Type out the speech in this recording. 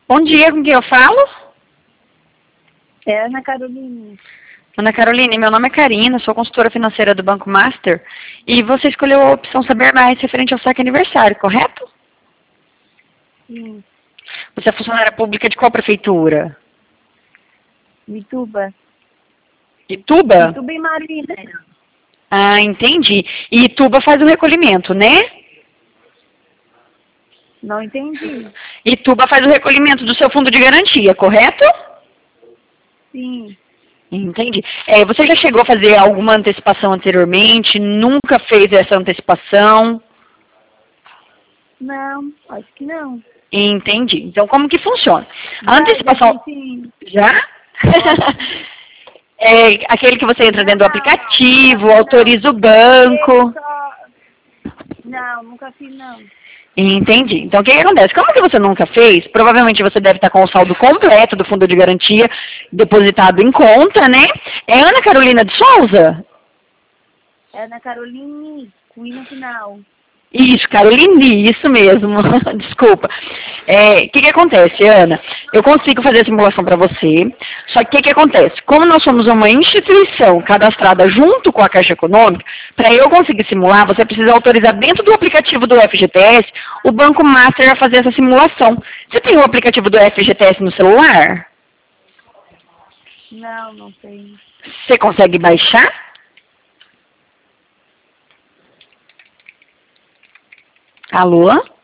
Bom dia, com quem eu falo? É Ana Caroline. Ana Caroline, meu nome é Karina, sou consultora financeira do Banco Master e você escolheu a opção Saber Mais referente ao saque aniversário, correto? Sim. Você é funcionária pública de qual prefeitura? Mituba. Ituba? Mituba e Marina. Ah, entendi. E Ituba faz o recolhimento, né? Não entendi. Ituba faz o recolhimento do seu fundo de garantia, correto? Sim. Entendi. Você já chegou a fazer alguma antecipação anteriormente? Nunca fez essa antecipação? Não, acho que não. Entendi. Então, como que funciona? A Já antecipação... fiz sim. Já? É aquele que você entra dentro do aplicativo, Nunca fiz, autoriza o não. banco. Não, nunca fiz não. Entendi. Então, o que acontece? Como que você nunca fez, provavelmente você deve estar com o saldo completo do fundo de garantia depositado em conta, né? É Ana Carolina de Souza? É Ana Caroline, com I no final. Isso, Caroline, isso mesmo. Desculpa. O que acontece, Ana? Eu consigo fazer a simulação para você, só que o que acontece? Como nós somos uma instituição cadastrada junto com a Caixa Econômica, para eu conseguir simular, você precisa autorizar dentro do aplicativo do FGTS o Banco Master a fazer essa simulação. Você tem o aplicativo do FGTS no celular? Não, não sei. Você consegue baixar? Alô?